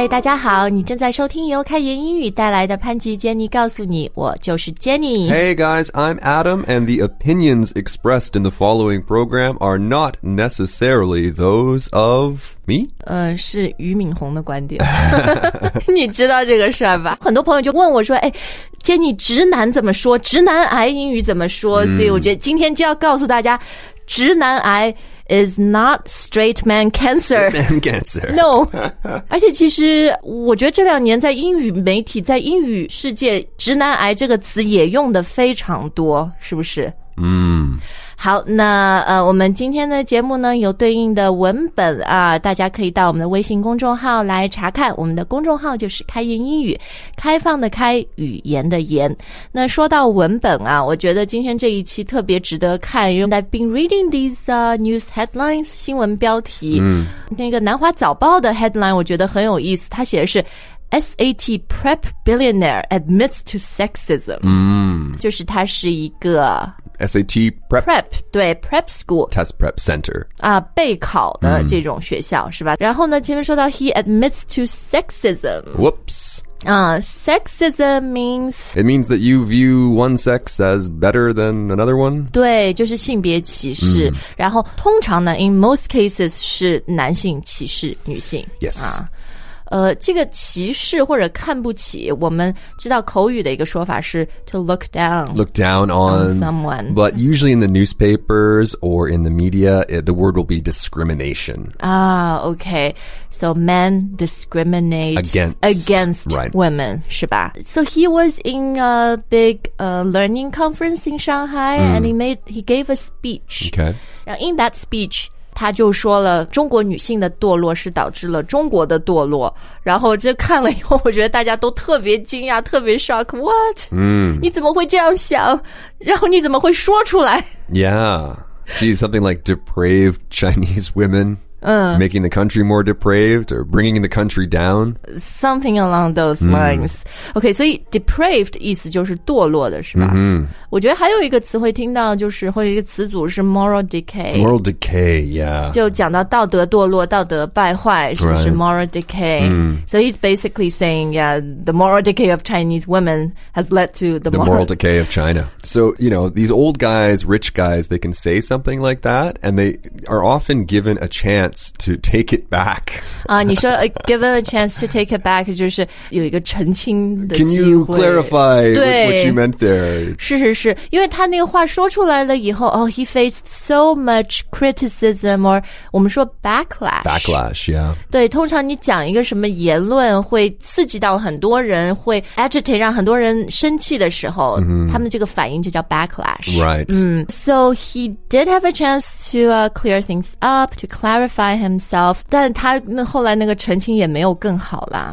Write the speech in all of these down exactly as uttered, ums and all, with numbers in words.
嗨，大家好，你正在收听由开言英语带来的潘吉 Jenny 告诉你，我就是 Jenny. Hey guys, I'm Adam, and the opinions expressed in the following program are not necessarily those of me. 呃，是俞敏洪的观点。你知道这个事儿吧？很多朋友就问我说，哎，Jenny 直男怎么说？直男癌英语怎么说？所以我觉得今天就要告诉大家，直男癌is not straight man cancer. Straight man cancer. No. 而且其实我觉得这两年在英语媒体，在英语世界，直男癌这个词也用的非常多，是不是？ 嗯。 好，那呃，我们今天的节目呢有对应的文本啊，大家可以到我们的微信公众号来查看。我们的公众号就是开言英语，开放的开，语言的言。那说到文本啊，我觉得今天这一期特别值得看，因为 I've been reading these、uh, news headlines 新闻标题。嗯，那个南华早报的 headline 我觉得很有意思，它写的是S A T prep billionaire admits to sexism. 嗯， 就是它是一个 S A T prep prep 对 prep school test prep center 啊，备考的这种学校、嗯、是吧？然后呢，前面说到 he admits to sexism. Whoops. 啊、uh, sexism means it means that you view one sex as better than another one. 对，就是性别歧视。嗯、然后通常呢 ，in most cases 是男性歧视女性。 Yes. 啊。呃，这个歧视或者看不起，我们知道口语的一个说法是 to look down. Look down on, on someone. But usually in the newspapers or in the media, it, the word will be discrimination. Ah, okay. So men discriminate against, against right. women, 是吧？ So he was in a big uh, learning conference in Shanghai, mm. and he made he gave a speech. Okay. And in that speech,他就说了中国女性的堕落是导致了中国的堕落，然后这看了以后我觉得大家都特别惊讶，特别 shock. What? 嗯，你怎么会这样想？然后你怎么会说出来？ Yeah. Geez, something like depraved Chinese women. Uh, making the country more depraved or bringing the country down. Something along those lines. Mm. Okay, 所以 depraved 意思就是堕落的是吧？嗯，我觉得还有一个词会听到，就是或者一个词组是 moral decay. Moral decay, yeah. 就讲到道德堕落、道德败坏，是不是 moral decay? Mm. So he's basically saying, yeah, the moral decay of Chinese women has led to the, the moral... moral decay of China. So, you know, these old guys, rich guys, they can say something like that, and they are often given a chance to take it back. 啊，你说 given a chance to take it back 就是有一个澄清的机会。 Can you clarify what, what you meant there? 是是是，因为他那个话说出来了以后，哦、oh, he faced so much criticism or 我们说 backlash. Backlash, yeah. 对，通常你讲一个什么言论会刺激到很多人，会 agitate 让很多人生气的时候， mm-hmm. 他们这个反应就叫 backlash. Right. 嗯 So he did have a chance to、uh, clear things up, to clarify himself, 但他那后来那个澄清也没有更好啦。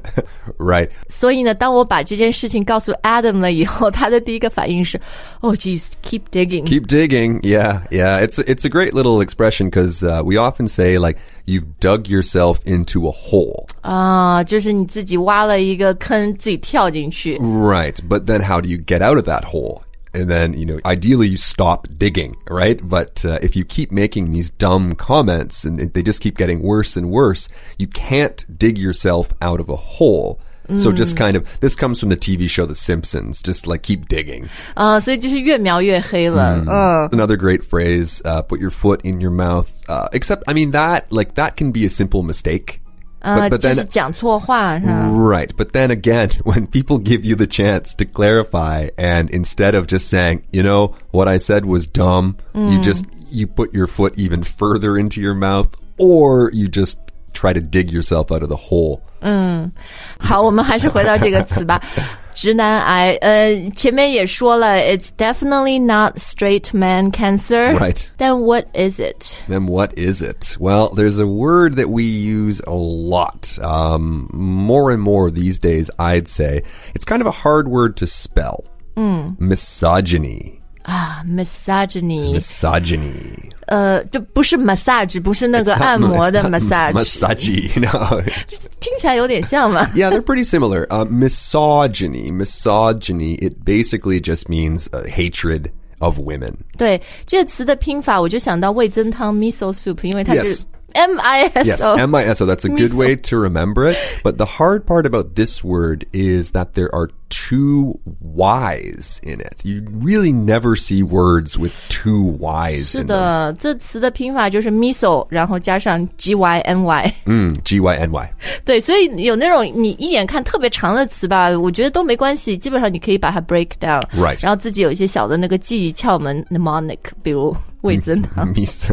Right. 所以呢，当我把这件事情告诉 Adam 了以后，他的第一个反应是 Oh geez, keep digging. Keep digging, yeah, yeah. It's, it's a great little expression because uh, we often say like you've dug yourself into a hole. 啊，就是你自己挖了一个坑，自己跳进去。 Right, but then how do you get out of that hole?And then, you know, ideally you stop digging, right? But uh, if you keep making these dumb comments and they just keep getting worse and worse, you can't dig yourself out of a hole. Mm. So just kind of, this comes from the T V show The Simpsons, just like keep digging. 啊，所以就是越描越黑了。嗯。 Another great phrase, uh, put your foot in your mouth. Uh, except, I mean, that, like, that can be a simple mistake. Uh, but, but then, 就是讲错话，是吧？ Right, but then again, when people give you the chance to clarify, and instead of just saying, you know, what I said was dumb, mm. you just, you put your foot even further into your mouth, or you just try to dig yourself out of the hole. 嗯，好，我们还是回到这个词吧。直男癌，呃，前面也说了 it's definitely not straight man cancer. Right. Then what is it? Then what is it? Well, there's a word that we use a lot, um, more and more these days, I'd say. It's kind of a hard word to spell. Mm. Misogyny. 啊 misogyny misogyny 呃就不是 massage 不是那个按摩的 massage massage no 听起来有点像嘛 Yeah, they're pretty similar. uh, misogyny misogyny it basically just means uh, hatred of women. 对这个词的拼法我就想到味噌汤 miso soup 因为它是、yes. M I S O. Yes, M I S O. That's a good Miso. way to remember it. But the hard part about this word is that there are two Y's in it. You really never see words with two Y's 是 in them. 的，这词的拼法就是 miso， 然后加上 G Y N Y。 嗯 G Y N Y. 对，所以有那种你一眼看特别长的词吧，我觉得都没关系，基本上你可以把它 break down， Right. 然后自己有一些小的那个记忆窍门 mnemonic， 比如味增汤 Miso,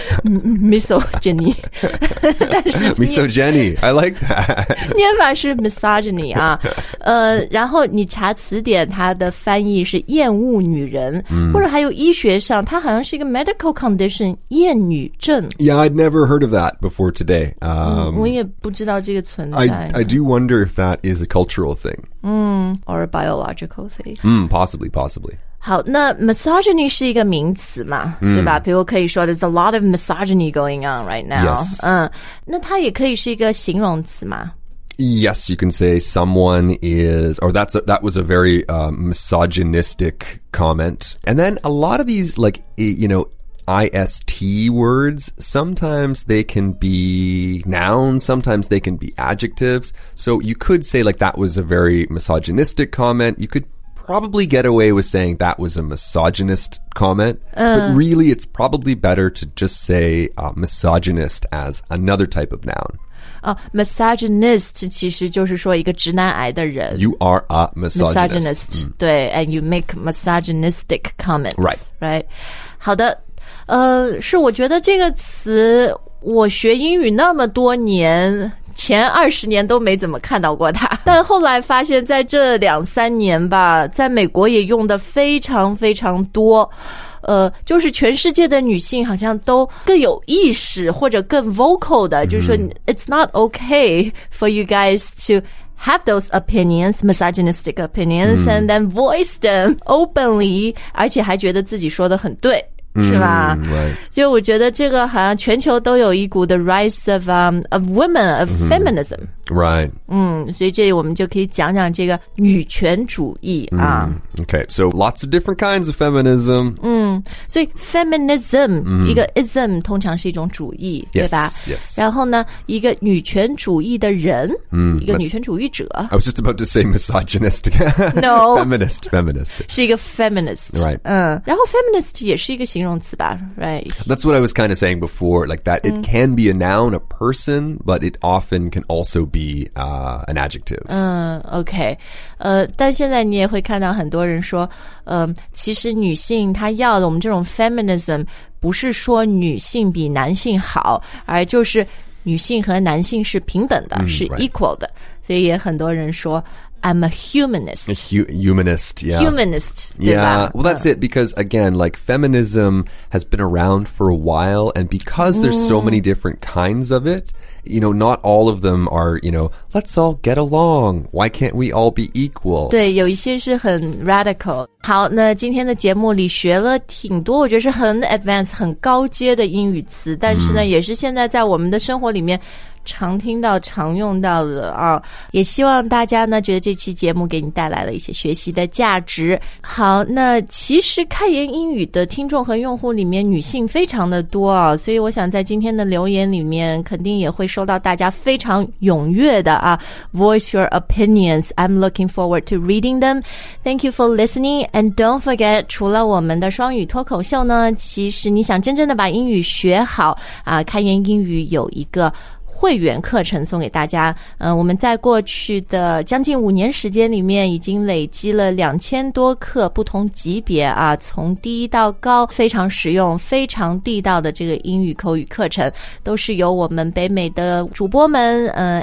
miso Jenny， 但是 Miso Jenny. I like that. 念法是 misogyny 啊，呃，然后你查词典，它的翻译是厌恶女人， 嗯、 或者还有医学上，它好像是一个 medical condition 厌女症。 Yeah, I'd never heard of that before today. Um, 嗯、我也不知道这个存在。 I, I do wonder if that is a cultural thing. 嗯 or a biological thing. Mm, possibly, possibly. 好，那 misogyny 是一个名词嘛， 嗯、 对吧？比如可以说 there's a lot of misogyny going on right now. Yes. 嗯，那它也可以是一个形容词嘛。 Yes, you can say someone is, or that's a, that was a very uh, misogynistic comment. And then a lot of these, like, you know, I S T words, sometimes they can be nouns, sometimes they can be adjectives. So you could say, like, that was a very misogynistic comment. You could probably get away with saying that was a misogynist comment. Uh. But really, it's probably better to just say uh, misogynist as another type of noun. 哦、uh, misogynist 其实就是说一个直男癌的人。 You are a misogynist. misogynist、嗯、对 and you make misogynistic comments. Right. Right. 好的，呃，是我觉得这个词我学英语那么多年，前二十年都没怎么看到过它，但后来发现在这两三年吧，在美国也用的非常非常多。呃，就是全世界的女性好像都更有意识或者更 vocal 的，就是说 it's not okay for you guys to have those opinions, misogynistic opinions, and then voice them openly, 而且还觉得自己说的很对。是吧？ Mm, right. 就我觉得这个好像全球都有一股的 rise of um of women of feminism. Right. 嗯，所以这里我们就可以讲讲这个女权主义啊。 Mm, okay, so lots of different kinds of feminism. 嗯，所以 feminism、嗯、一个 ism 通常是一种主义， yes, 对吧？ Yes. 然后呢，一个女权主义的人，嗯，一个女权主义者。 I was just about to say misogynist. No. Feminist, feminist. 是一个 feminist. Right. 嗯，然后 feminist 也是一个形容词吧 ，right? That's what I was kind of saying before, like that it、嗯、can be a noun, a person, but it often can also be uh, an adjective. 嗯 ，OK， 呃，但现在你也会看到很多人说，嗯、呃，其实女性她要的我们这种 feminism 不是说女性比男性好，而就是女性和男性是平等的，嗯、是 equal 的， right. 所以也很多人说。I'm a humanist. It's hu- humanist, yeah. Humanist, yeah. Well, that's it, because again, like feminism has been around for a while, and because there's so many different kinds of it, you know, not all of them are, you know, let's all get along. Why can't we all be equal? 对，有一些是很 radical. 好，那今天的节目里学了挺多，我觉得是很 advanced 很高阶的英语词，但是呢，嗯、也是现在在我们的生活里面常听到常用到的啊，也希望大家呢觉得这期节目给你带来了一些学习的价值。好，那其实开言英语的听众和用户里面女性非常的多啊，所以我想在今天的留言里面肯定也会收到大家非常踊跃的啊 voice your opinions. I'm looking forward to reading them. Thank you for listening, and don't forget 除了我们的双语脱口秀呢，其实你想真正的把英语学好啊，开言英语有一个会员课程送给大家，呃，我们在过去的将近五年时间里面，已经累积了两千多课，不同级别啊，从低到高，非常实用、非常地道的这个英语口语课程，都是由我们北美的主播们，呃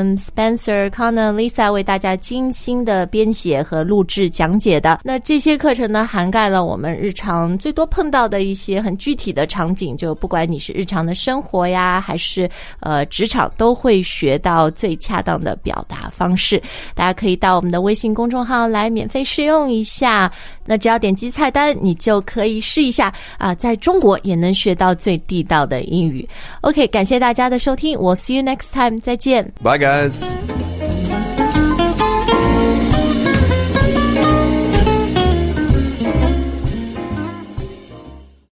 ，Adam、Spencer、Connor、Lisa 为大家精心的编写和录制讲解的。那这些课程呢，涵盖了我们日常最多碰到的一些很具体的场景，就不管你是日常的生活呀，还是呃。职场都会学到最恰当的表达方式，大家可以到我们的微信公众号来免费试用一下。那只要点击菜单，你就可以试一下啊，在中国也能学到最地道的英语。OK， 感谢大家的收听， We'll see you next time， 再见。 Bye guys.